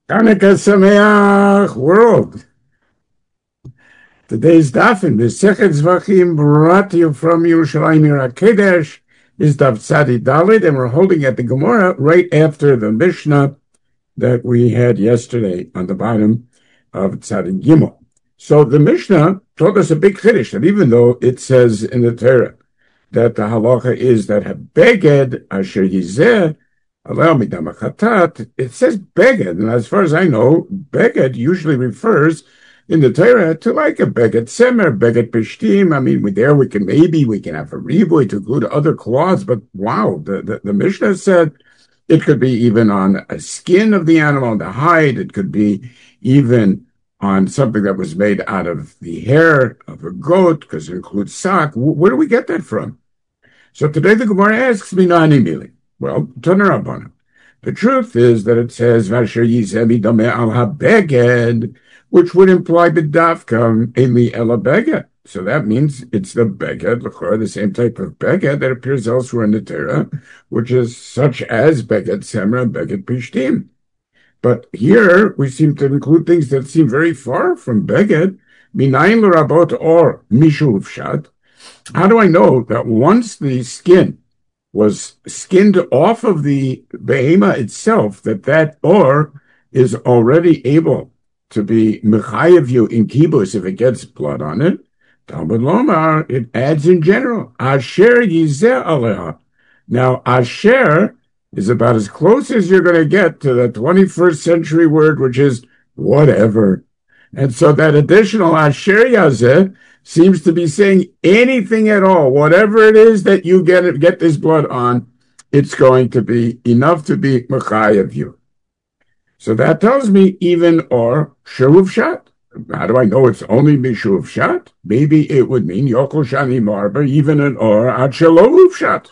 Hanukkah Sameach world. Today's daf in Mesechet Zvachim brought to you from Yerushalayim Kodesh is daf Tzadi Dalit, and we're holding at the Gemara right after the Mishnah that we had yesterday on the bottom of Tzadi Gimel. So the Mishnah told us a big chiddush that even though it says in the Torah that the halacha is that Beged Asher Yizeh it says beged, and as far as I know, beged usually refers in the Torah to like a beged semer, beged pishtim. I mean, we can have a riboy to include other cloths, but wow, the Mishnah said it could be even on a skin of the animal, the hide. It could be even on something that was made out of the hair of a goat, because it includes sock. Where do we get that from? So today the Gemara asks me, Nani Mili. Well, the truth is that it says Vasher Yizemi Dameh al HaBeged, which would imply B'dafka Eli Ela Beged. So that means it's the Beged, the same type of Beged that appears elsewhere in the Torah, which is such as Beged Semra and Beged Pishtim. But here we seem to include things that seem very far from Beged, Minayin L'Rabot or Mishu Uvshat. How do I know that once the skin was skinned off of the behema itself, that or is already able to be mechayev you in kibus if it gets blood on it? Talmud Lomar, it adds in general, asher yizeh aleha. Now, asher is about as close as you're going to get to the 21st century word, which is whatever. And so that additional asher yazeh seems to be saying anything at all, whatever it is that you get this blood on, it's going to be enough to be mechayev you. So that tells me even or shuv shat. How do I know it's only mishuv shat? Maybe it would mean yokol shani marba, even an or ad shelo shat.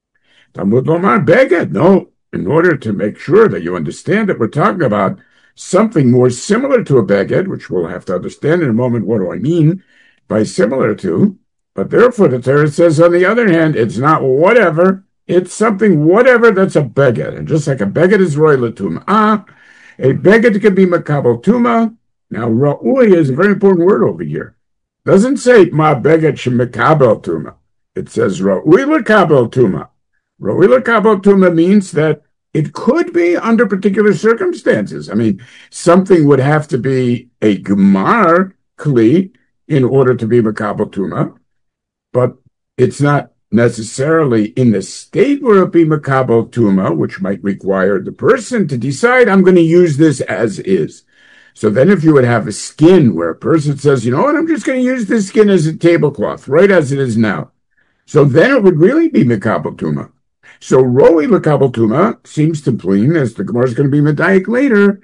Talmud lomar beged. No, in order to make sure that you understand that we're talking about something more similar to a beged, which we'll have to understand in a moment. What do I mean by similar to? But therefore the Torah says, on the other hand, it's not whatever, it's something whatever that's a beged. And just like a beged is roy l'tum'ah, a beged can be makabel tuma. Now, ra'ui is a very important word over here. It doesn't say ma beged shemekabel tuma. It says ra'ui l'kabel tuma. Ra'ui l'kabel tuma means that it could be under particular circumstances. I mean, something would have to be a gemar kli in order to be makabel tuma, but it's not necessarily in the state where it be makabel tuma, which might require the person to decide, I'm going to use this as is. So then if you would have a skin where a person says, you know what, I'm just going to use this skin as a tablecloth, right as it is now. So then it would really be makabel tuma. So roi makabel tuma seems to mean, as the Gemara is going to be medayik later,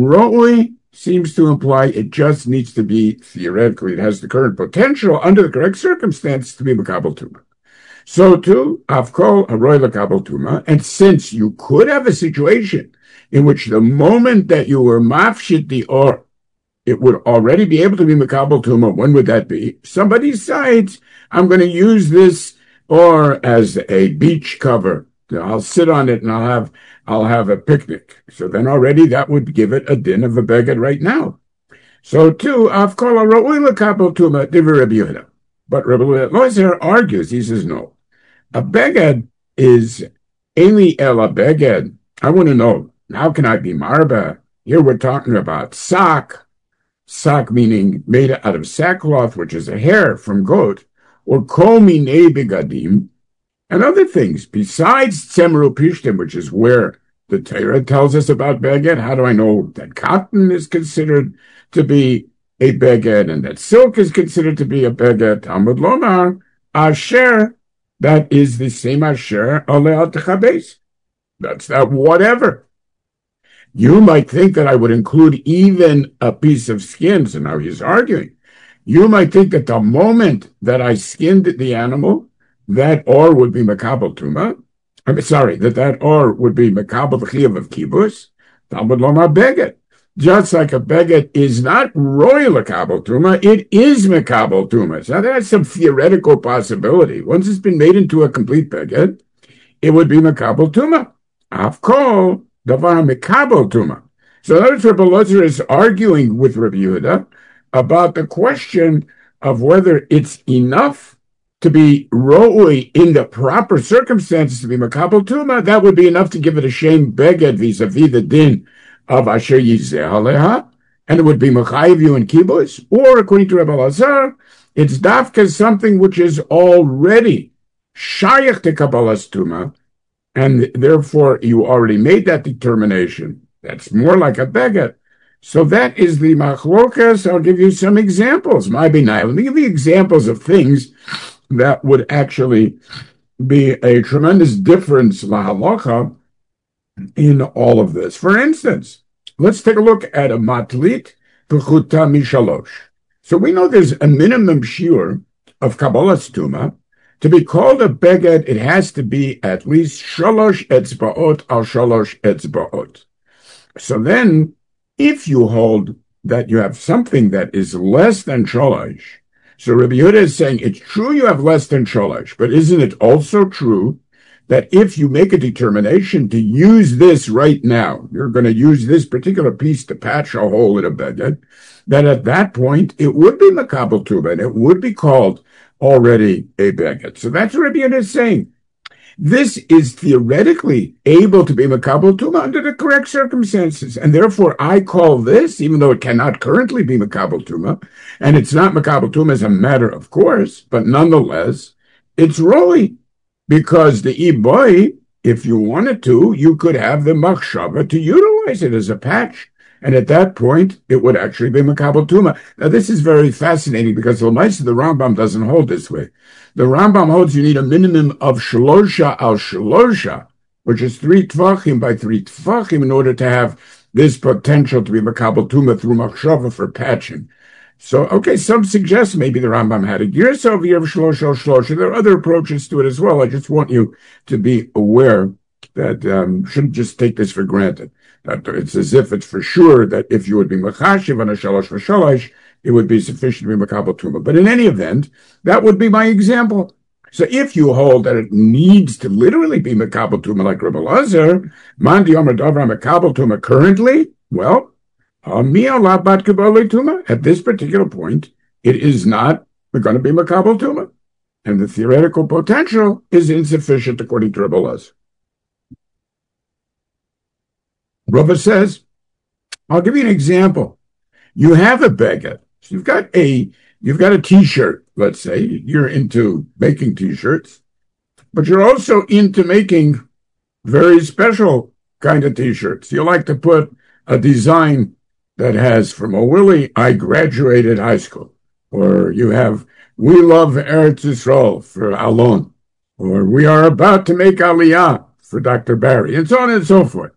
roi seems to imply it just needs to be, theoretically, it has the current potential under the correct circumstance to be makabel tuma. So too, afkol haroy makabel tuma, and since you could have a situation in which the moment that you were mafshit the or, it would already be able to be makabel tuma, when would that be? Somebody decides, I'm going to use this or as a beach cover. I'll sit on it and I'll have a picnic. So then already that would give it a din of a beged right now. So too, afkol haroy makabel tuma divrei Rabbi Yehuda. But Rabbi Eliezer argues, he says, no. A beged is Eli Ela beged. I want to know, how can I be marba? Here we're talking about sak meaning made out of sackcloth, which is a hair from goat, or kol minei begadim, and other things besides tzemru pishtim, which is where the Torah tells us about beged. How do I know that cotton is considered to be a beged and that silk is considered to be a beged? Talmud lomar asher. That is the same asher aleh techabes. That's that whatever. You might think that I would include even a piece of skin. So now he's arguing. You might think that the moment that I skinned the animal, that or would be makabel tuma. That or would be makabel chiyuv of kibus. Talmud lomar beged. Just like a beged is not royal makabel tuma, it is makabel tuma. So that's some theoretical possibility. Once it's been made into a complete beged, it would be makabel tuma. Afkol davar makabel tuma. So in other words, Rabbi Elazar is arguing with Rabbi Yehuda about the question of whether it's enough to be ro'ui in the proper circumstances to be makabel tuma. That would be enough to give it a shame beged vis-a-vis the din of asher yizeh aleha, and it would be mechayiv you in kibbutz. Or according to Rabbi Elazar, it's dafka something which is already shayach to kabbalas tuma, and therefore you already made that determination. That's more like a beged. So that is the machlokas. I'll give you some examples. My benai. Let me give you examples of things that would actually be a tremendous difference lahalacha in all of this. For instance, let's take a look at a matlit p'chuta mishalosh. So we know there's a minimum shiur of kabbalas tuma. To be called a beged, it has to be at least shalosh etzbaot al shalosh etzbaot. So then, if you hold that you have something that is less than shalosh, so Rabbi Yehuda is saying it's true you have less than shalosh, but isn't it also true that if you make a determination to use this right now, you're going to use this particular piece to patch a hole in a beged, that at that point it would be makabel tuma, and it would be called already a beged. So that's what Rabbi Yehuda is saying. This is theoretically able to be makabel tuma under the correct circumstances, and therefore I call this, even though it cannot currently be makabel tuma, and it's not makabel tuma as a matter of course, but nonetheless, it's roli, because the iboy, if you wanted to, you could have the machshava to utilize it as a patch, and at that point, it would actually be makabel tuma. Now, this is very fascinating because the Rambam doesn't hold this way. The Rambam holds you need a minimum of shlosha al shlosha, which is 3 tvachim by 3 tvachim, in order to have this potential to be makabel tuma through machshava for patching. So, okay, some suggest maybe the Rambam had a girsa over here of shlosha al shlosha. There are other approaches to it as well. I just want you to be aware that shouldn't just take this for granted. That it's as if it's for sure that if you would be machashiv on a shalosh for shalosh, it would be sufficient to be makabel tuma. But in any event, that would be my example. So if you hold that it needs to literally be makabel tuma like Rabbi Elazar, man diyomer davar makabel tuma currently, well, mi alav bat kabbalei tuma. At this particular point, it is not going to be makabel tuma, and the theoretical potential is insufficient according to Rabbi Elazar. Rava says, I'll give you an example. You have a beged. So you've got a t-shirt, let's say. You're into making t-shirts, but you're also into making very special kind of t-shirts. You like to put a design that has, from a Willie, I graduated high school. Or you have, we love Eretz Yisrael for Alon. Or we are about to make Aliyah for Dr. Barry, and so on and so forth.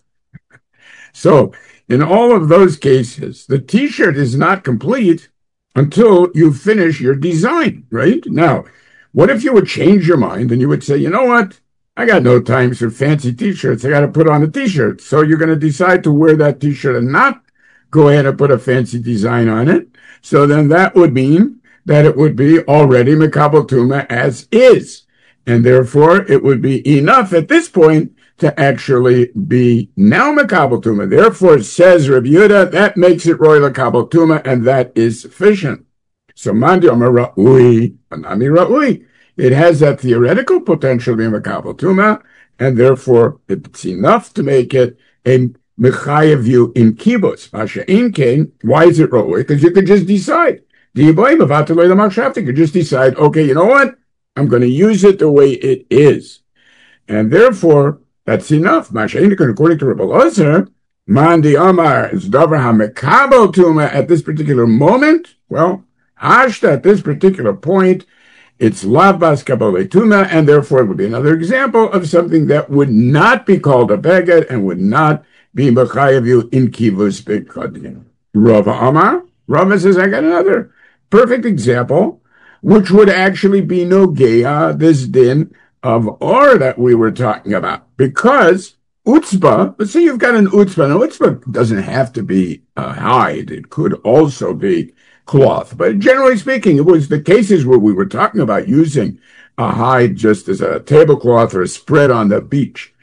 So, in all of those cases, the t-shirt is not complete until you finish your design, right? Now, what if you would change your mind and you would say, you know what? I got no time for fancy t-shirts. I got to put on a t-shirt. So you're going to decide to wear that t-shirt and not go ahead and put a fancy design on it. So then that would mean that it would be already makabel tuma as is. And therefore, it would be enough at this point to actually be now makabel tuma. Therefore, says Rabbi Yehuda, that makes it royal makabel tuma, and that is sufficient. So mandi omer ra'ui, anami ra'ui. It has that theoretical potential to be makabel tuma, and therefore it's enough to make it a mechayev you in kibbutz. Masha inkein. Why is it ra'ui? Because you could just decide. You could just decide, okay, you know what? I'm going to use it the way it is. And therefore, that's enough. According to Rabbi Elazar, Mandi Amar is davar hamekabel tuma at this particular moment. Well, hashta at this particular point, it's lavbas kabbalei tuma, and therefore it would be another example of something that would not be called a beged and would not be mechayev you in kivus b'kadin. Rava Amar, Rava says, I got another perfect example, which would actually be nogeya, this din of or that we were talking about, because utzba, let's say you've got an utzba. Now, utzba doesn't have to be hide. It could also be cloth. But generally speaking, it was the cases where we were talking about using a hide just as a tablecloth or a spread on the beach.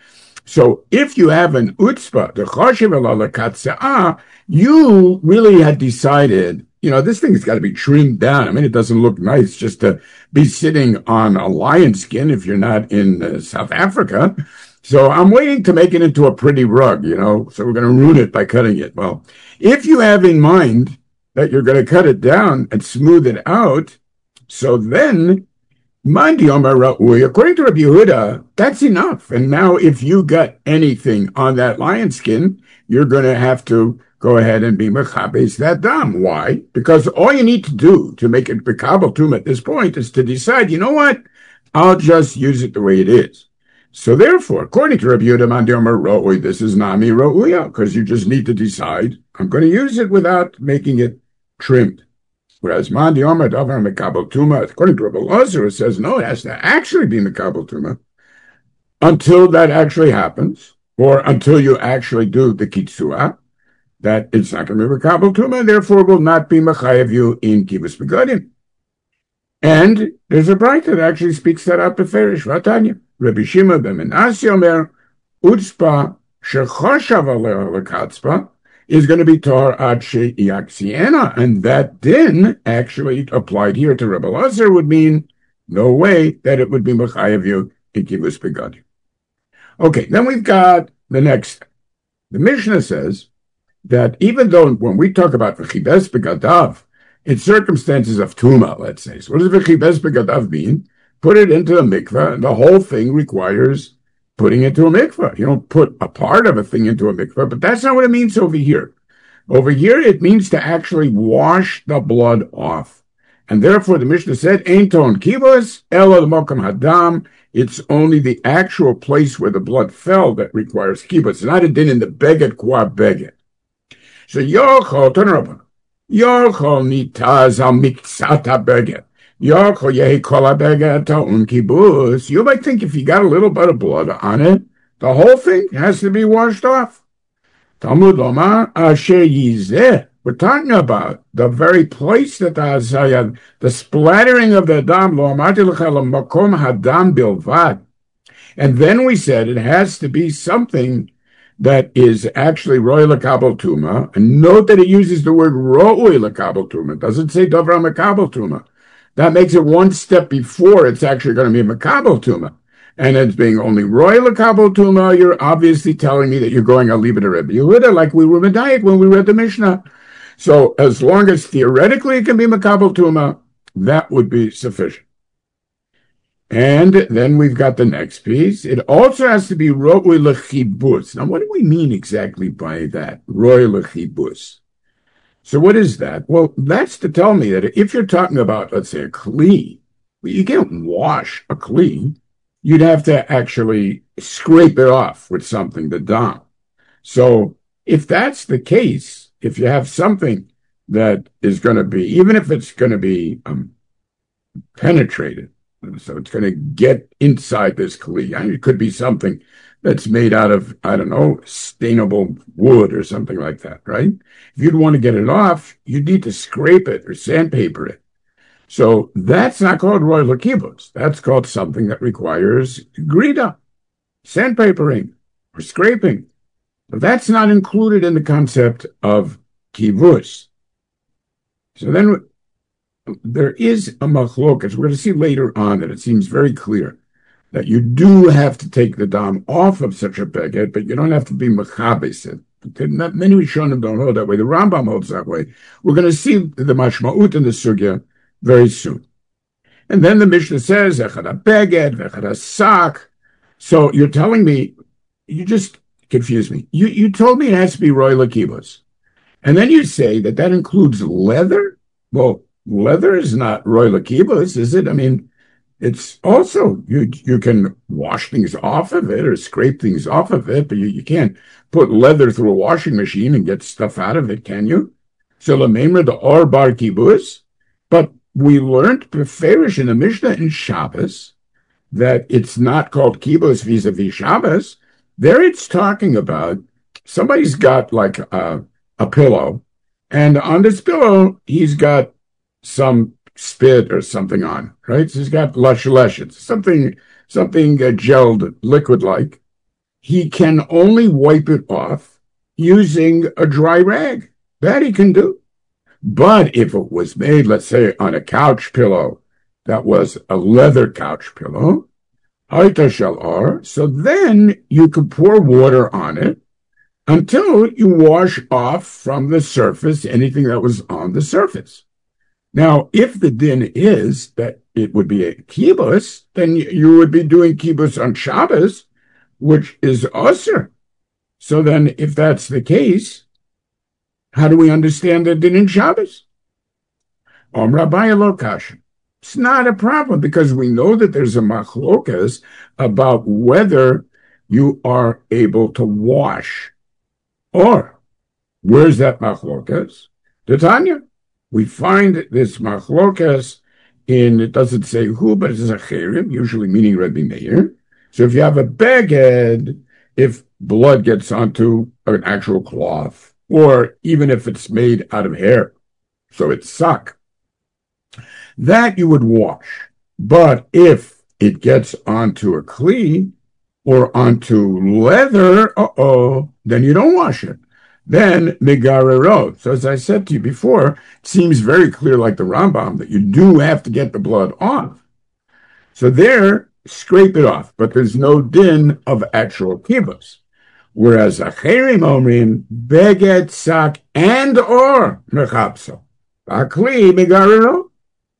So if you have an utzpah, the choshev ala katzah, you really had decided, this thing's got to be trimmed down. I mean, it doesn't look nice just to be sitting on a lion skin if you're not in South Africa. So I'm waiting to make it into a pretty rug, so we're going to ruin it by cutting it. Well, if you have in mind that you're going to cut it down and smooth it out, so then, according to Rabbi Yehuda, that's enough. And now if you got anything on that lion skin, you're going to have to go ahead and be mechabes that dam. Why? Because all you need to do to make it mekabel tum at this point is to decide, you know what? I'll just use it the way it is. So therefore, according to Rabbi Yehuda, Mandi Omer Ro'ui, this is Nami Ro'uya, because you just need to decide, I'm going to use it without making it trimmed. Whereas Mandi Omer Davar Mekabel Tuma, according to Rabbi Lazar, it says, no, it has to actually be Mekabel Tuma until that actually happens, or until you actually do the Kitzua, that it's not going to be Mekabel Tuma, and therefore will not be Mechayev you in Kibbutz Begadim. And there's a bright that actually speaks that out beferish, Vatanya. Rabbi Shimon ben Menashe Omer, Utzpa shechoshav aleh lekatzpa, is going to be tar ad sheyaksiena, and that din actually applied here to Rabbi Lazar would mean no way that it would be mechayev you in kibbutz begadim. Okay, then we've got the next. The Mishnah says that even though when we talk about v'chibes begadav, it's circumstances of tuma, let's say. So what does v'chibes begadav mean? Put it into a mikveh, and the whole thing requires putting it into a mikveh. You don't put a part of a thing into a mikveh, but that's not what it means over here. Over here, it means to actually wash the blood off. And therefore, the Mishnah said, Ein ton kibus, ela l'mokom hadam. It's only the actual place where the blood fell that requires kibus. It's not a din in the beged qua beged. So, yochol, turn around. Yochol nitaz al miksata beged. You might think if you got a little bit of blood on it, the whole thing has to be washed off. Talmud Lomar Asher Yizeh. We're talking about the very place that the splattering of the dam, makom hadam bilvad. And then we said it has to be something that is actually roy lekabel tuma. And note that it uses the word ro'ui lekabel tuma. It doesn't say davra mekabel tuma. That makes it one step before it's actually going to be Makabel Tuma. And it's being only Roy Makabel Tuma, you're obviously telling me that you're going, I'll leave it to Rebbe Yehuda, like we were Medayik when we read the Mishnah. So as long as theoretically it can be Makabel Tuma, that would be sufficient. And then we've got the next piece. It also has to be Roy Lechibus. Now, what do we mean exactly by that? Roy Lechibus. So what is that? Well, that's to tell me that if you're talking about, let's say, a kli, you can't wash a kli. You'd have to actually scrape it off with something, the dam. So if that's the case, if you have something that is going to be, even if it's going to be penetrated, so it's going to get inside this kli. I mean, it could be something that's made out of, I don't know, stainable wood or something like that, right? If you'd want to get it off, you'd need to scrape it or sandpaper it. So that's not called roy lekibus. That's called something that requires grida, sandpapering or scraping. But that's not included in the concept of kibus. So then there is a machlokas. We're going to see later on that it seems very clear that you do have to take the dam off of such a beged, but you don't have to be mechabes it. Many Rishonim don't hold that way. The Rambam holds that way. We're going to see the mashma'ut in the sugya very soon. And then the Mishnah says, echad ha-beged, echad ha-sak. So you're telling me, you just confused me. You told me it has to be roy lekibus. And then you say that includes leather? Well, leather is not roy lekibus, is it? I mean, it's also, you can wash things off of it or scrape things off of it, but you can't put leather through a washing machine and get stuff out of it, can you? So l'meimer the or bar kibus, but we learned beferish in the Mishnah in Shabbos that it's not called kibus vis-a-vis Shabbos. There it's talking about somebody's got like a pillow, and on this pillow he's got some spit or something on, right? So he's got lush, it's something gelled liquid-like. he can only wipe it off using a dry rag. That he can do. But if it was made, let's say, on a couch pillow that was a leather couch pillow, so then you could pour water on it until you wash off from the surface anything that was on the surface. Now, if the din is that it would be a kibbutz, then you would be doing kibbutz on Shabbos, which is usher. So then, if that's the case, how do we understand the din in Shabbos? Rabbi Lokash. It's not a problem because we know that there's a machlokas about whether you are able to wash. Or, where's that machlokas? The Tanya. We find this machlokas in, it doesn't say who, but it's a cherim, usually meaning Rabbi Meir. So if you have a beged, if blood gets onto an actual cloth, or even if it's made out of hair, so it's suck, that you would wash. But if it gets onto a kli or onto leather, then you don't wash it. Then migarero. So as I said to you before, it seems very clear, like the Rambam, that you do have to get the blood off. So there, scrape it off, but there's no din of actual kibbutz. Whereas acherim omrim beged sak and or mechapso akli migarero.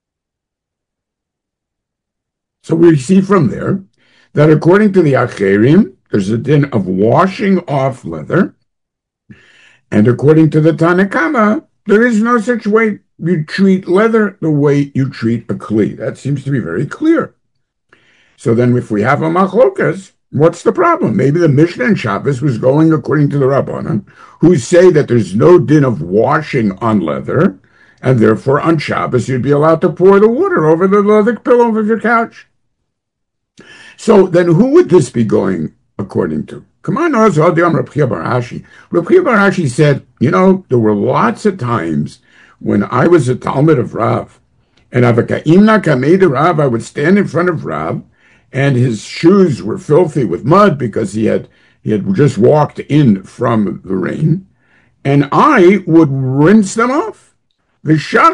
So we see from there that according to the acherim, there's a din of washing off leather. And according to the Tanakama, there is no such way you treat leather the way you treat a kli. That seems to be very clear. So then if we have a machlokas, what's the problem? Maybe the Mishnah and Shabbos was going according to the Rabbanan, who say that there's no din of washing on leather, and therefore on Shabbos you'd be allowed to pour the water over the leather pillow of your couch. So then who would this be going according to? Come on, Reb Chia bar Ashi. Reb Chia bar Ashi said, there were lots of times when I was a Talmud of Rav, and Avakaimna Kamei Rav, I would stand in front of Rav, and his shoes were filthy with mud because he had just walked in from the rain, and I would rinse them off. I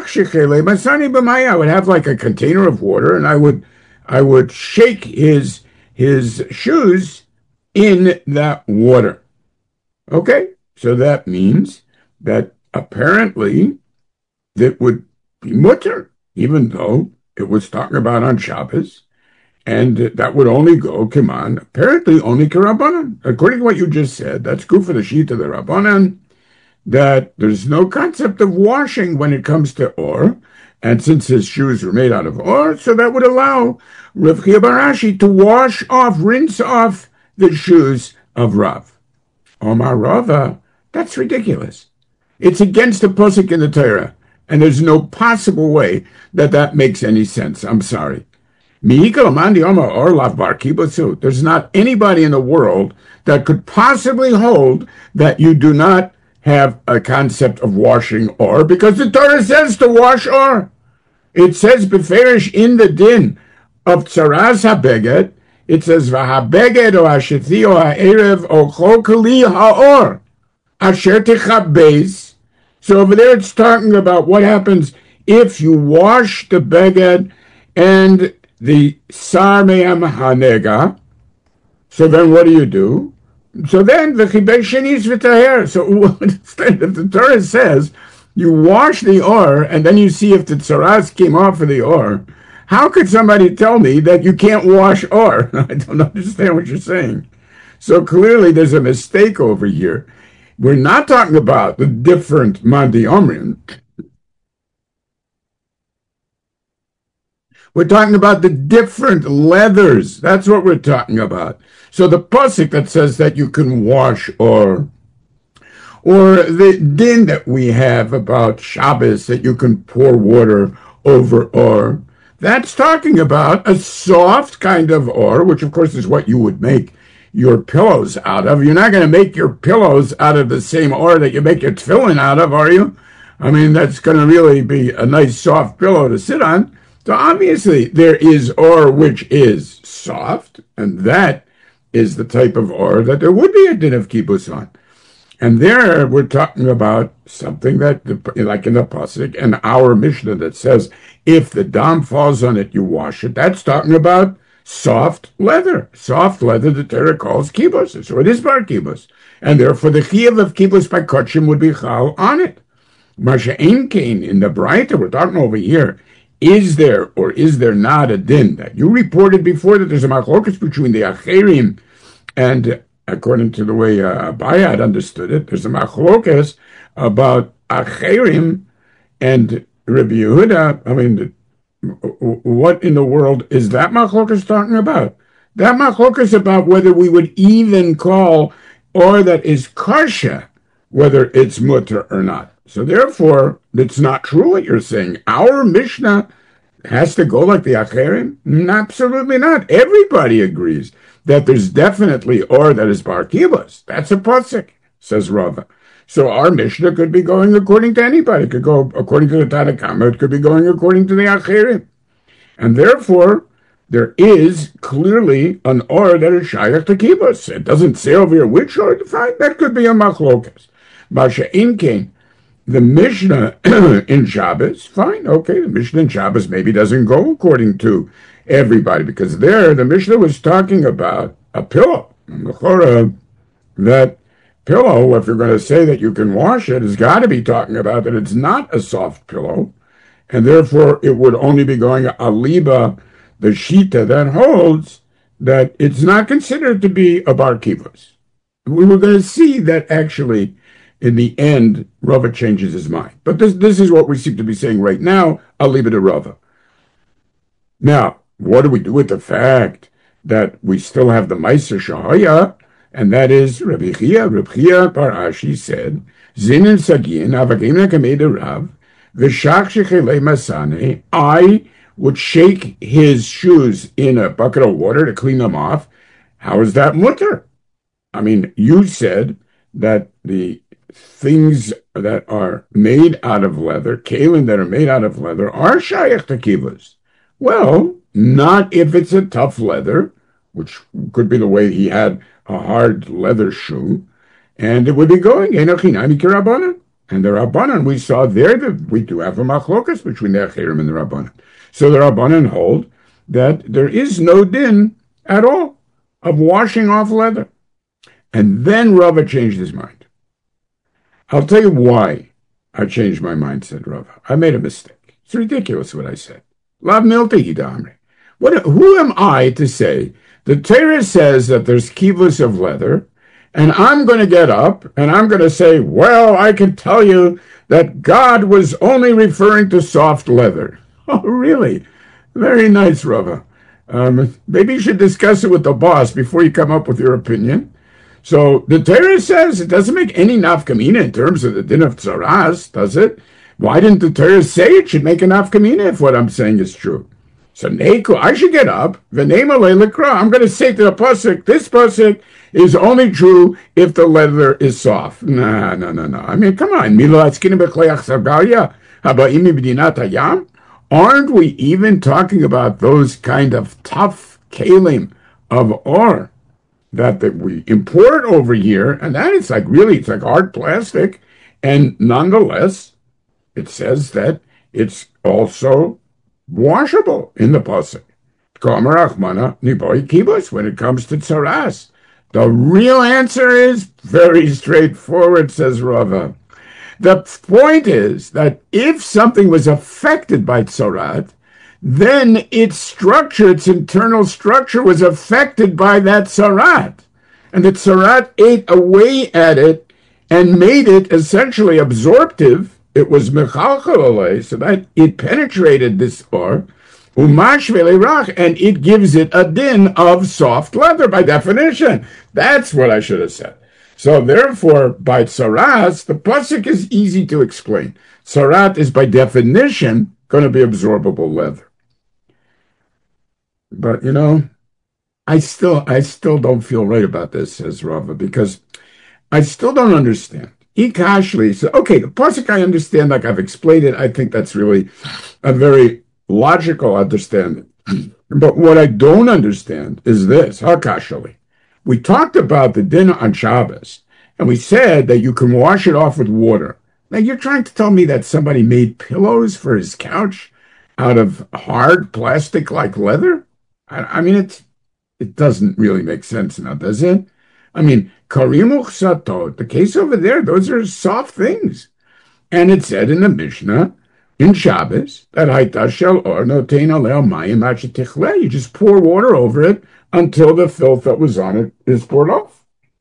would have like a container of water, and I would shake his shoes in that water. Okay, so that means that apparently that would be mutter, even though it was talking about on Shabbos, and that would only go, apparently only Karabanan. According to what you just said, that's good for the sheet of the Rabbanan, that there's no concept of washing when it comes to or, and since his shoes were made out of or, so that would allow Reb Chia bar Ashi to rinse off the shoes of Rav. Omar Rava, that's ridiculous. It's against the pasuk in the Torah, and there's no possible way that makes any sense. I'm sorry. There's not anybody in the world that could possibly hold that you do not have a concept of washing or, because the Torah says to wash or. It says beferish in the din of tzaras habeged, it says v'habeged o hasheti o ha'erev o chol kli ha'or asher tichabez. So over there it's talking about what happens if you wash the beged and the sar me'am hanega. So then what do? So then the chibei shenis v'taher. So if the Torah says you wash the or and then you see if the tzaras came off of the or, how could somebody tell me that you can't wash or? I don't understand what you're saying. So clearly there's a mistake over here. We're not talking about the different Mandi Omrim. We're talking about the different leathers. That's what we're talking about. So the pasuk that says that you can wash or the din that we have about Shabbos that you can pour water over or, that's talking about a soft kind of or, which of course is what you would make your pillows out of. You're not going to make your pillows out of the same or that you make your tefillin out of, are you? I mean, that's going to really be a nice soft pillow to sit on. So obviously there is or which is soft, and that is the type of or that there would be a din of kibbutz on. And there we're talking about something that, like in the pasuk, and our Mishnah that says, if the dam falls on it, you wash it. That's talking about soft leather. Soft leather, the Torah calls kibbutz. So it is bar kibbutz. And therefore the chiyuv of kibbutz by kachim would be chal on it. Masha ein kain, in the Braita we're talking over here, is there or is there not a din that you reported before that there's a machlokas between the acherim and, according to the way Bayad understood it, there's a machlokas about acherim and Rabbi Yehuda. I mean, what in the world is that machlokas talking about? That machlokas about whether we would even call or that is kasha, whether it's mutter or not. So therefore, it's not true what you're saying. Our Mishnah has to go like the acherim? Absolutely not. Everybody agrees that there's definitely or that is bar kibbutz. That's a pasuk, says Rava. So our Mishnah could be going according to anybody. It could go according to the Tanna Kama. It could be going according to the acherim. And therefore, there is clearly an or that is shayach to kibbutz. It doesn't say over here which or. Fine, that could be a machlokas. Masha inkein, the Mishnah in Shabbos, fine, okay, the Mishnah in Shabbos maybe doesn't go according to everybody, because there the Mishnah was talking about a pillow. That pillow, if you're going to say that you can wash it, has got to be talking about that it's not a soft pillow, and therefore it would only be going aliba, the shita that holds that it's not considered to be a bar kibbutz. We were going to see that actually in the end, Rava changes his mind. But this is what we seem to be saying right now. I'll leave it to Rava. Now, what do we do with the fact that we still have the Meiser Shahaya, and that is Rabbi Chia Bar Ashi said, Zinin Sagin, Avagim Kameda Rav, V'shach Shechelei Masane, I would shake his shoes in a bucket of water to clean them off. How is that mutter? I mean, you said that the things that are made out of leather, kalim that are made out of leather, are shayach to kibbutz. Well, not if it's a tough leather, which could be the way he had a hard leather shoe, and it would be going enochinami kirabanan. And the Rabbanan, we saw there that we do have a machlokas between the acherim and the Rabbanan. So the Rabbanan hold that there is no din at all of washing off leather. And then Rava changed his mind. I'll tell you why I changed my mind, said Rava. I made a mistake. It's ridiculous what I said. Lav milti hidamri. Who am I to say the Torah says that there's kibbutz of leather, and I'm going to get up and I'm going to say, well, I can tell you that God was only referring to soft leather. Oh, really? Very nice, Rava. Maybe you should discuss it with the boss before you come up with your opinion. So the Torah says it doesn't make any nafkamina in terms of the din of tzaras, does it? Why didn't the Torah say it should make a nafkamina if what I'm saying is true? So Neku, I should get up, v'nema le'likra. I'm going to say to the pasuk, this pasuk is only true if the leather is soft. No. I mean, come on. Aren't we even talking about those kind of tough kalim of or that we import over here, and that it's like hard plastic, and nonetheless, it says that it's also washable in the pasuk. When it comes to tzaras, the real answer is very straightforward, says Rava. The point is that if something was affected by tzarat, then its structure, its internal structure, was affected by that tzarat. And the tzarat ate away at it and made it essentially absorptive. It was mechalchel alei, so that it penetrated this or, umash ve'leirach, and it gives it a din of soft leather by definition. That's what I should have said. So therefore, by tzaras, the pasuk is easy to explain. Tzarat is by definition going to be absorbable leather. But I still don't feel right about this, says Rava, because I still don't understand. Ikashli, so okay, the pasuk I understand, like I've explained it. I think that's really a very logical understanding. But what I don't understand is this, hakashali. we talked about the din on Shabbos, and we said that you can wash it off with water. Now you're trying to tell me that somebody made pillows for his couch out of hard plastic like leather? I mean, it doesn't really make sense now, does it? I mean, karimuch satot, the case over there, those are soft things. And it said in the Mishnah, in Shabbos, that Haita shel or notein aleo mayim ad shetichle. You just pour water over it until the filth that was on it is poured off.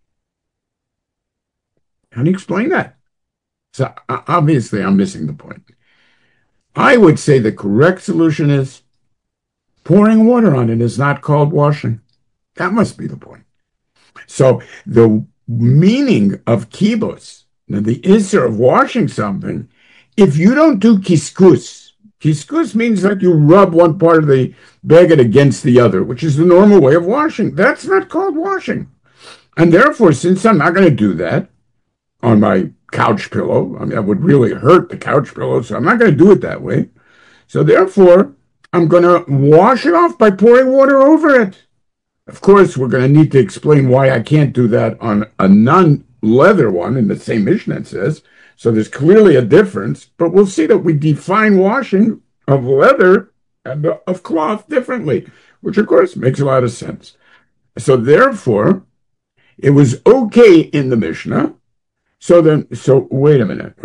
How do you explain that? So obviously I'm missing the point. I would say the correct solution is pouring water on it is not called washing. That must be the point. So the meaning of kibbutz, the issur of washing something, if you don't do kiskus means that you rub one part of the baguette against the other, which is the normal way of washing. That's not called washing. And therefore, since I'm not going to do that on my couch pillow, I mean, that would really hurt the couch pillow, so I'm not going to do it that way. So therefore, I'm going to wash it off by pouring water over it. Of course, we're going to need to explain why I can't do that on a non-leather one in the same Mishnah it says. So there's clearly a difference, but we'll see that we define washing of leather and of cloth differently, which of course makes a lot of sense. So therefore, it was okay in the Mishnah. So wait a minute.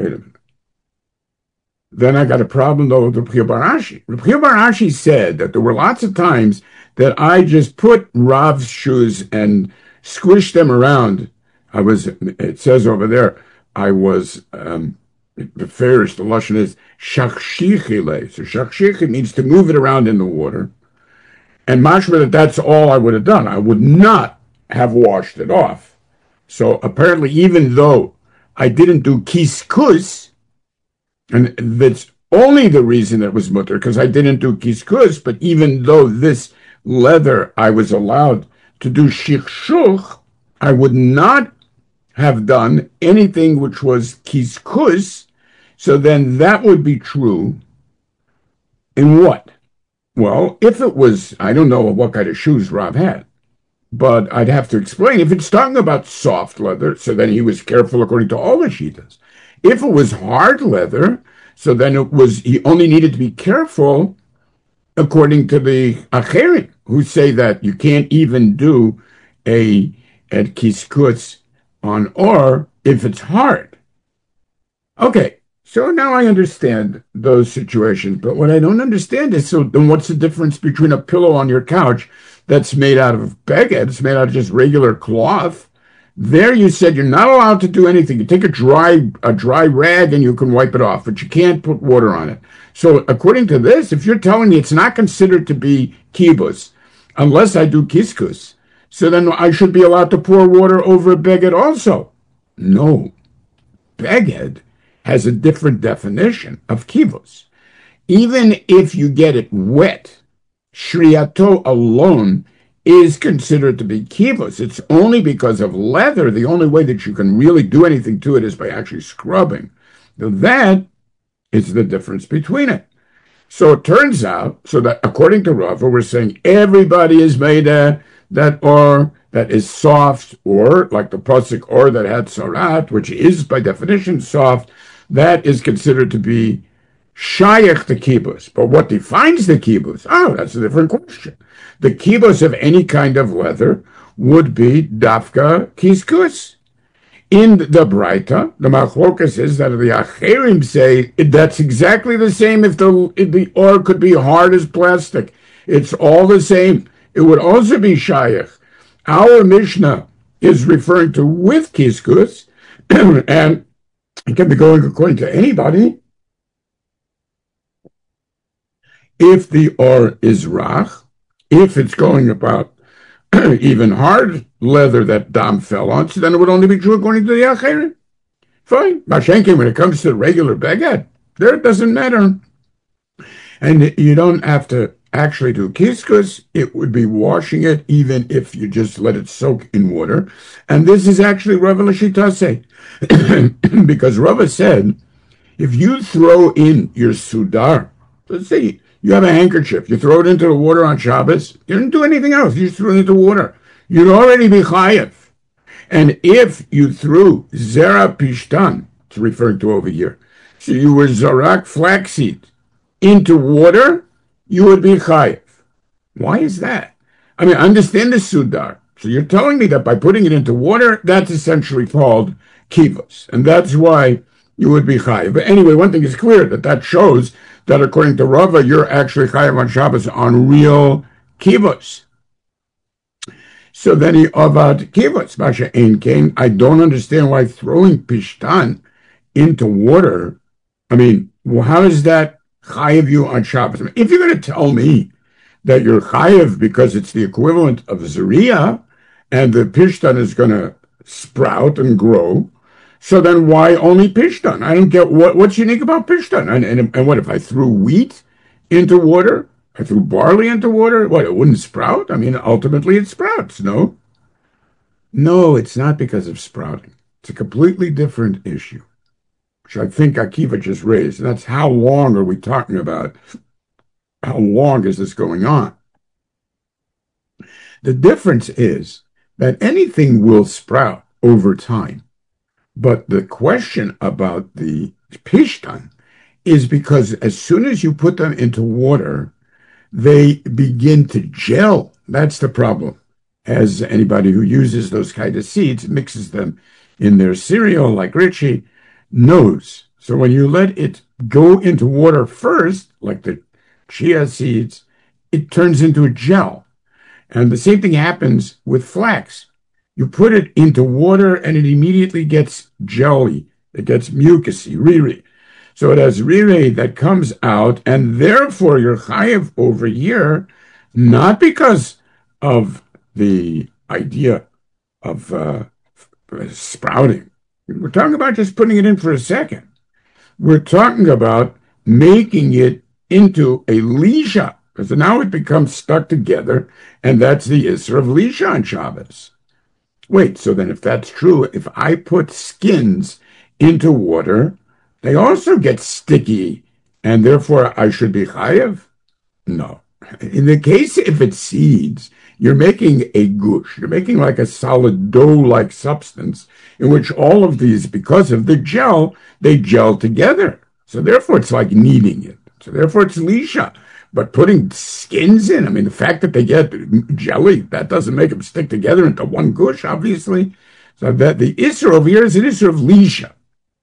Then I got a problem though with Reb Chiya bar Ashi. Reb Chiya bar Ashi said that there were lots of times that I just put Rav's shoes and squished them around. It says over there, I was, the fairest, the Lashon is shachshichile. So shachshichi means to move it around in the water. And mashma that's all I would have done. I would not have washed it off. So apparently, even though I didn't do kiskus, and that's only the reason it was mutter, because I didn't do kiskus, but even though this leather I was allowed to do shikshuch, I would not have done anything which was kiskus, so then that would be true in what? Well, if it was, I don't know what kind of shoes Rav had, but I'd have to explain. If it's talking about soft leather, so then he was careful according to all the shitas. If it was hard leather, so then he only needed to be careful according to the Acherim, who say that you can't even do a kiskus on or if it's hard. Okay, so now I understand those situations, but what I don't understand is, so then what's the difference between a pillow on your couch that's made out of baguette, it's made out of just regular cloth? There you said you're not allowed to do anything. You take a dry rag and you can wipe it off, but you can't put water on it. So according to this, if you're telling me it's not considered to be kibbutz unless I do kiskus, so then I should be allowed to pour water over a baguette also. No. Baguette has a different definition of kibbutz. Even if you get it wet, shriyato alone is considered to be kibbutz. It's only because of leather, the only way that you can really do anything to it is by actually scrubbing. Now that is the difference between it. So it turns out, so that according to Rava, we're saying everybody is made that is soft, or like the pasuk or that had sarat, which is by definition soft, that is considered to be shayach the kibbutz. But what defines the kibbutz? Oh, that's a different question. The kibbutz of any kind of leather would be dafka kiskus. In the Braita, the machlokas is that the Acherim say that's exactly the same if the ore could be hard as plastic. It's all the same. It would also be shayach. Our Mishnah is referring to with kiskus, and it can be going according to anybody. If the ore is rach, if it's going about even hard leather that dam fell on, so then it would only be true according to the Acherim. Fine. Mashenkin, when it comes to regular baguette, there it doesn't matter. And you don't have to actually do kiskus. It would be washing it even if you just let it soak in water. And this is actually Rava Lashitase. Because Rava said, if you throw in your sudar, let's say you have a handkerchief, you throw it into the water on Shabbos, you didn't do anything else, you just threw it into water. you'd already be chayev. And if you threw zera pishtan, it's referring to over here, so you were zarak flaxseed into water, you would be chayev. Why is that? I mean, I understand the sudar. So you're telling me that by putting it into water, that's essentially called kivos, and that's why you would be chayiv. But anyway, one thing is clear, that shows that according to Rava, you're actually chayiv on Shabbos on real kivos. So then he avad kivos, Masha Ein Kain. I don't understand why throwing pishtan into water, I mean, well, how is that chayiv you on Shabbos? I mean, if you're going to tell me that you're chayiv because it's the equivalent of zeriah, and the pishtan is going to sprout and grow, so then why only pishtan? I don't get what's unique about pishtan. And what if I threw wheat into water? I threw barley into water? What, it wouldn't sprout? I mean, ultimately it sprouts, no? No, it's not because of sprouting. It's a completely different issue, which I think Akiva just raised. And that's how long are we talking about? How long is this going on? The difference is that anything will sprout over time. But the question about the pishtan is because as soon as you put them into water, they begin to gel. That's the problem. As anybody who uses those kind of seeds, mixes them in their cereal, like Richie, knows. So when you let it go into water first, like the chia seeds, it turns into a gel. And the same thing happens with flax. You put it into water and it immediately gets jelly. It gets mucusy, riri. So it has riri that comes out, and therefore you're chayev over here, not because of the idea of sprouting. We're talking about just putting it in for a second. We're talking about making it into a lisha, because now it becomes stuck together, and that's the Isser of lisha on Shabbos. Wait, so then if that's true, if I put skins into water, they also get sticky, and therefore I should be chayev? No. In the case, if it's seeds, you're making a gush. You're making like a solid dough-like substance in which all of these, because of the gel, they gel together. So therefore it's like kneading it. So therefore it's lisha. But putting skins in, I mean, the fact that they get jelly, that doesn't make them stick together into one gush, obviously. So that the Isser over here is an Isser of lisha.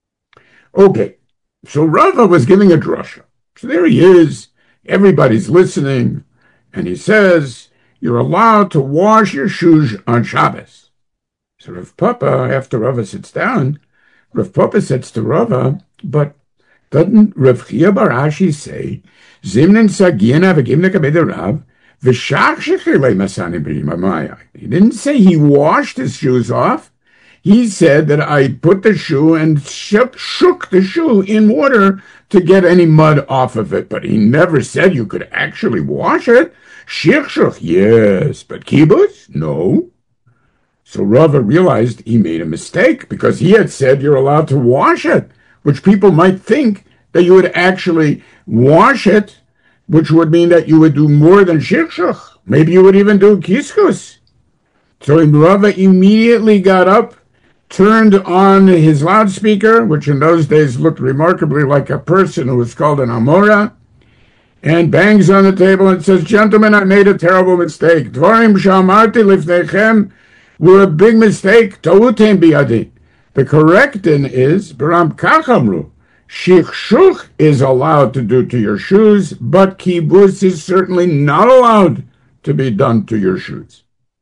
Okay, so Rava was giving a drasha. So there he is. Everybody's listening. And he says, you're allowed to wash your shoes on Shabbos. So Rav Papa, after Rava sits down, Rav Papa says to Rava, but doesn't Rav Chia bar Ashi say, Zimnin Sagina v'gimna kabed Rav, v'shach shechilei masani b'rimamaya. He didn't say he washed his shoes off. He said that I put the shoe and shook the shoe in water to get any mud off of it. But he never said you could actually wash it. Shichshuch, yes, but kibbutz, no. So Rava realized he made a mistake because he had said you're allowed to wash it, which people might think that you would actually wash it, which would mean that you would do more than shichshuch. Maybe you would even do kiskus. So Rava immediately got up, turned on his loudspeaker, which in those days looked remarkably like a person who was called an Amora, and bangs on the table and says, gentlemen, I made a terrible mistake. Dvarim shamarti lifnechem were a big mistake. Ta'utem biyadi. The correct thing is, Baram kachamru, shichshuch is allowed to do to your shoes, but kibbutz is certainly not allowed to be done to your shoes.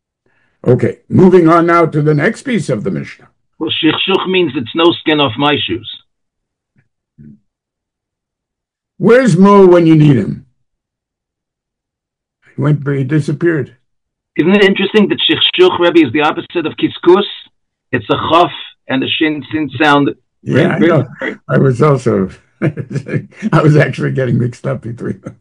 Okay, moving on now to the next piece of the Mishnah. Well, shichshuch means it's no skin off my shoes. Where's Mo when you need him? He disappeared. Isn't it interesting that shichshuch, Rebbe, is the opposite of kiskus? It's a chaf and a shin sound. Yeah, I know. I was also, I was actually getting mixed up between them.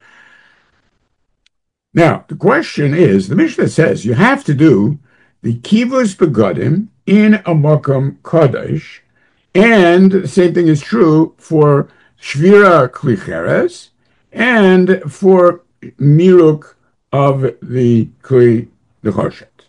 Now, the question is, the Mishnah says you have to do the kivus begodim in a makom kodesh, and the same thing is true for shvira klicheres and for miruk of the kli nechoshet.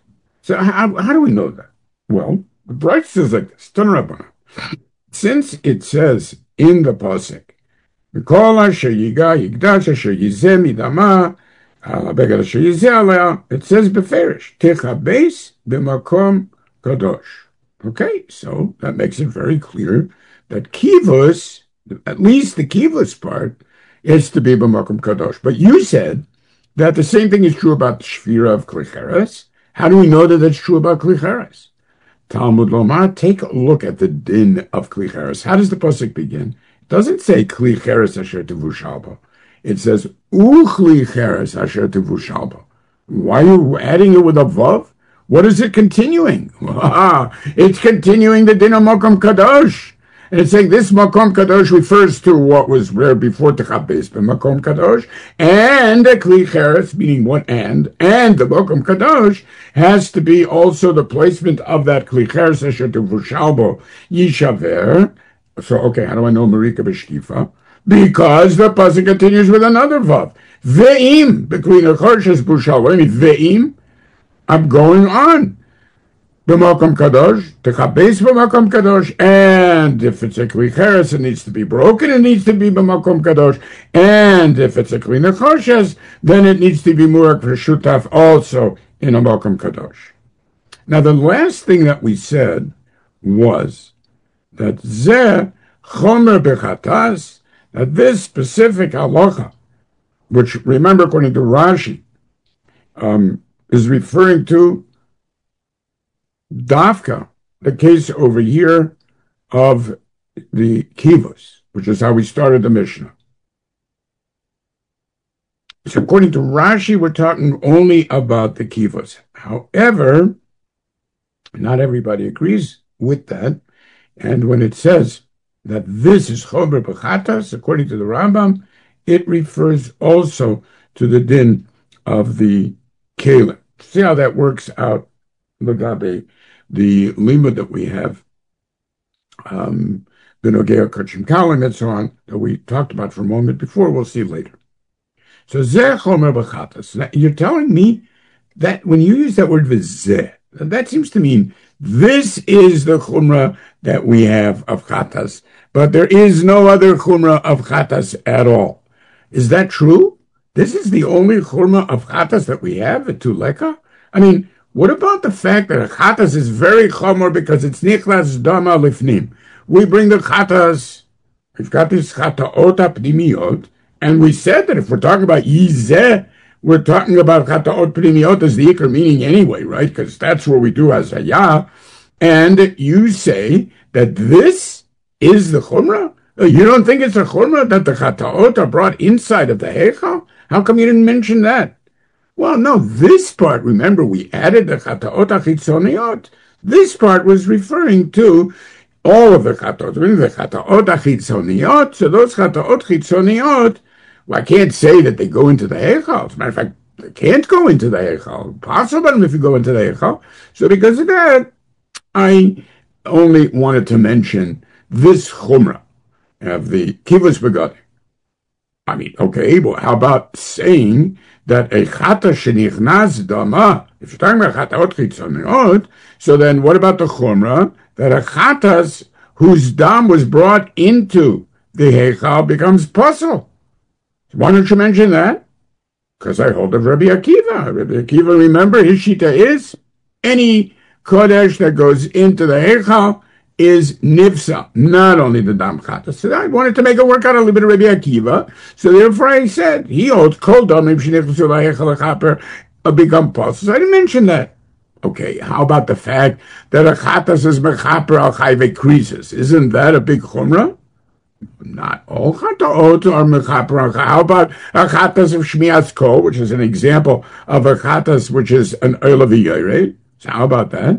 So how do we know that? Well, the Bright says like this, Tanarabana. Since it says in the Pasuk, Mikol asher yiga yigdash asher yizeh midama begad asher yizeh alea, it says beferish, techabes b'makom kadosh. Okay, so that makes it very clear that kivus, at least the kivus part, is to be b'makom kadosh. But you said that the same thing is true about the shvira of klicheres. How do we know that that's true about klicheres? Talmud Lomar, take a look at the din of klicheres. How does the pasuk begin? It doesn't say klicheres asher tevushalba. It says klicheres asher tevushalba. Why are you adding it with a vav? What is it continuing? It's continuing the din of Makom Kadosh. And it's saying this Makom Kadosh refers to what was there before Techabes, but Makom Kadosh, and the Kli Cheres, meaning what and the Makom Kadosh has to be also the placement of that Kli Cheres, Asher Tevushalbo Yishaver. So, okay, how do I know Marika B'Shkifa? Because the pasuk continues with another vav. Ve'im, between the Chorshes Bushal. What do you mean, Ve'im? I'm going on. B'makom kadosh, techabes b'makom kadosh, and if it's a kli cheres, it needs to be broken, it needs to be b'makom kadosh, and if it's a kli nechoshes, then it needs to be murak v'shutaf also in a makom kadosh. Now the last thing that we said was that zeh chomer b'chatas, that this specific halacha, which remember according to Rashi, is referring to Dafka, the case over here of the kivus, which is how we started the Mishnah. So according to Rashi, we're talking only about the kivus. However, not everybody agrees with that. And when it says that this is chomer b'chatas, according to the Rambam, it refers also to the din of the kelim. See how that works out, Lagabe, the limud that we have, Benogea Kachim Kalim and so on, that we talked about for a moment before, we'll see later. So zeh chomer b'chatas. You're telling me that when you use that word v'zeh, that seems to mean this is the chumrah that we have of chatas, but there is no other chumrah of chatas at all. Is that true? This is the only chumrah of chatas that we have at Tuleka? I mean, what about the fact that a chatas is very chomer because it's nichlas dama lifnim? We bring the chatas, we've got this chataot pnimiot, and we said that if we're talking about yizeh, we're talking about chataot pnimiot as the ikar meaning anyway, right? Because that's where we do hazayah. And you say that this is the chumrah? You don't think it's a chumrah that the chataot are brought inside of the heichal? How come you didn't mention that? Well, no, this part, remember, we added the chataot achitzoniot. This part was referring to all of the chataot. The chataot achitzoniot, so those chataot chitzoniot, well, I can't say that they go into the heichal. As a matter of fact, they can't go into the heichal. Possible if you go into the heichal. So because of that, I only wanted to mention this chumrah of the kivus begadim. I mean, okay, well, how about saying that a chata shenichnas dama, if you're talking about chataot chitzoniot, so then what about the chumrah that a chatas whose dam was brought into the heichal becomes puzzle? Why don't you mention that? Because I hold of Rabbi Akiva. Rabbi Akiva, remember, his shita is any kodesh that goes into the heichal is nifsa, not only the dam chata. So I wanted to make it work out a little bit of Rabbi Akiva. So therefore I said, he holds kol damim shenichnasu laheichal hachaper become puzzle. So I didn't mention that. Okay, how about the fact that a chatas is mechaper al chayve krisis? Isn't that a big chumrah? Not all chataot are mechaper. How about a chatas of shmias kol, which is an example of a chatas which is an olav right? So how about that?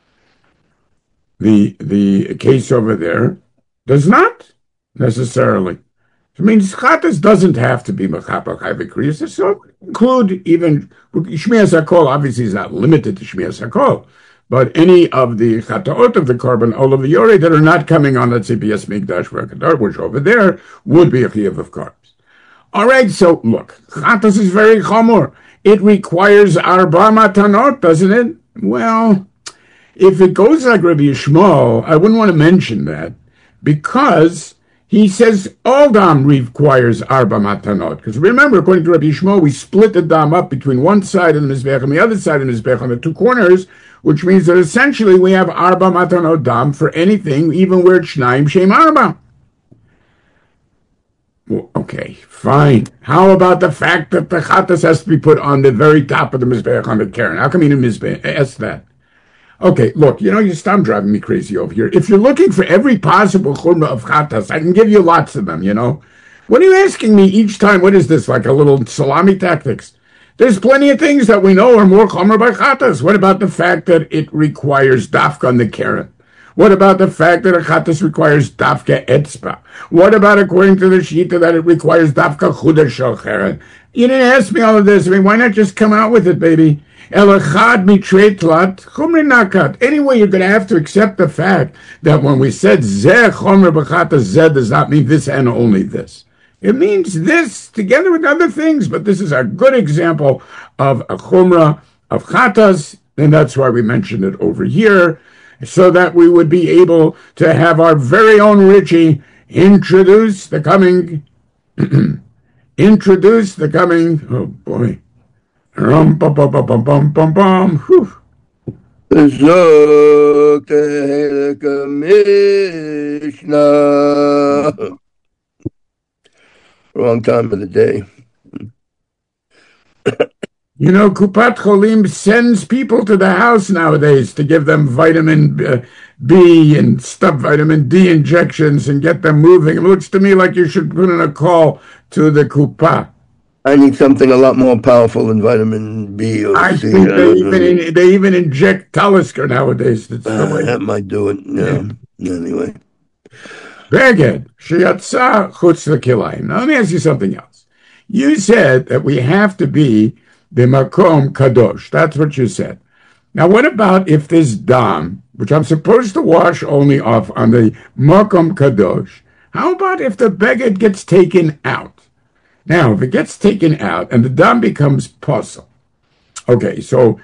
The case over there does not necessarily. It means chatas doesn't have to be mechaper chayve krisis. So include even shmias hakol. Obviously, is not limited to shmias hakol. But any of the chataot of the korban olav yoreh that are not coming on, let's say, Bias Mikdash V'Kadar, which over there would be a chiyuv of carbs. All right, so look, chatas is very chamor. It requires arba matanot, doesn't it? Well, if it goes like Rabbi Yishmael, I wouldn't want to mention that because he says all dam requires arba matanot. Because remember, according to Rabbi Yishmael, we split the dam up between one side of the mizbech and the other side of the mizbech on the two corners, which means that essentially we have arba matanot dam for anything, even where it's shnaim shem arba. Well, okay, fine. How about the fact that the chatas has to be put on the very top of the mizbech on the keren? How come you didn't ask that? Okay, look, you stop driving me crazy over here. If you're looking for every possible chumrah of chatas, I can give you lots of them, What are you asking me each time? What is this, like a little salami tactics? There's plenty of things that we know are more chumrah by chatas. What about the fact that it requires dafka on the keren? What about the fact that a chatas requires dafka etzba? What about, according to the shita, that it requires dafka chudash shel keren? You didn't ask me all of this. Why not just come out with it, baby? Elachad mitretlat chumri nakat. Anyway, you're going to have to accept the fact that when we said zeh chomer b'chatas, zeh does not mean this and only this. It means this together with other things, but this is a good example of a chumrah of chatas, and that's why we mentioned it over here, so that we would be able to have our very own Richie introduce the coming, oh boy. Rum bum bum bum bum bum bum bum. Wrong time of the day. Kupat Cholim sends people to the house nowadays to give them vitamin B and stuff, vitamin D injections and get them moving. It looks to me like you should put in a call to the Kupa. I need something a lot more powerful than vitamin B or I C. think they even inject Talisker nowadays. That might do it. Yeah. Anyway. Beged, sheyatsa chutz l'kilayim. Now let me ask you something else. You said that we have to be b'makom kadosh. That's what you said. Now what about if this dam, which I'm supposed to wash only off on the makom kadosh, how about if the beged gets taken out? Now, if it gets taken out and the dam becomes puzzle, okay, so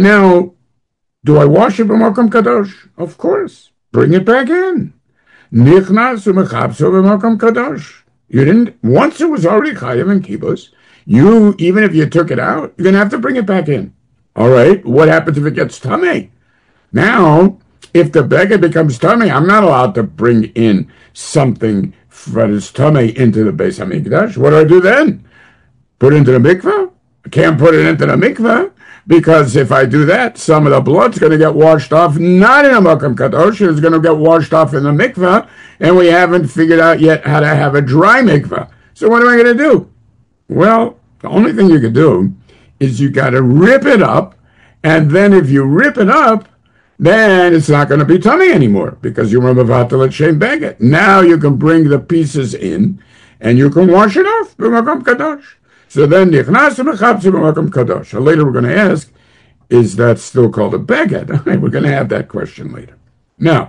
do I wash it b'makom kadosh? Of course. Bring it back in. Nichnas u'mechabso b'makom kadosh. You didn't, once it was already chayav and kibbutz, even if you took it out, you're going to have to bring it back in. All right, what happens if it gets tummy? Now, if the beged becomes tummy, I'm not allowed to bring in something that is tummy into the Beis HaMikdash. What do I do then? Put it into the mikveh? I can't put it into the mikveh because if I do that, some of the blood's going to get washed off, not in a Makom Kadosh, it's going to get washed off in the mikveh, and we haven't figured out yet how to have a dry mikveh. So what am I going to do? Well, the only thing you can do is you got to rip it up, and then if you rip it up, then it's not going to be tummy anymore because you remember Vatalat Shem Beged. Now you can bring the pieces in and you can wash it off b'makom kadosh. So then Nichnas u'mechabso b'makom kadosh. Later we're going to ask, is that still called a Beged? We're going to have that question later. Now,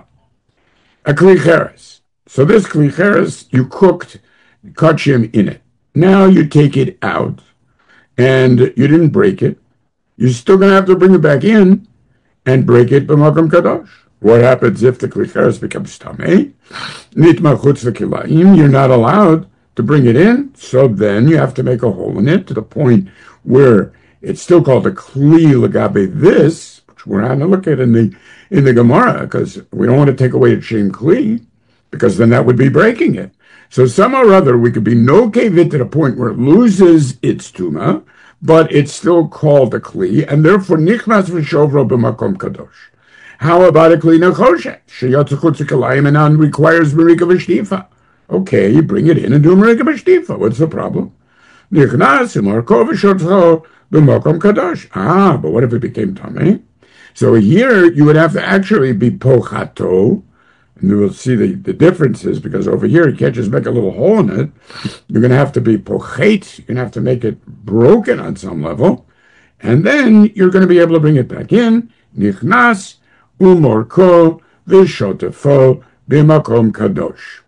a kli cheres. So this kli cheres, you cooked kachim in it. Now you take it out and you didn't break it. You're still going to have to bring it back in and break it b'makom kadosh. What happens if the kli cheres becomes tamei? Nitma chutz l'kilayim. You're not allowed to bring it in, so then you have to make a hole in it to the point where it's still called a kli legabe this, which we're going to look at in the Gemara, because we don't want to take away a shem kli, because then that would be breaking it. So somehow or other we could be no kevit to the point where it loses its tuma, but it's still called a kli, and therefore nichnas v'shovro b'makom kadosh. How about a kli nechoshet? Sheyatzu chutz l'kilayim and requires merika v'shtifa. Okay, you bring it in and do merika v'shtifa. What's the problem? Nichnas u'marko v'shotzo b'makom kadosh. But what if it became tamei? So here you would have to actually be pochato, and you will see the differences, because over here you can't just make a little hole in it. You're going to have to be pochet. You're going to have to make it broken on some level. And then you're going to be able to bring it back in. Nichnas umorko v'shotefo b'makom kadosh.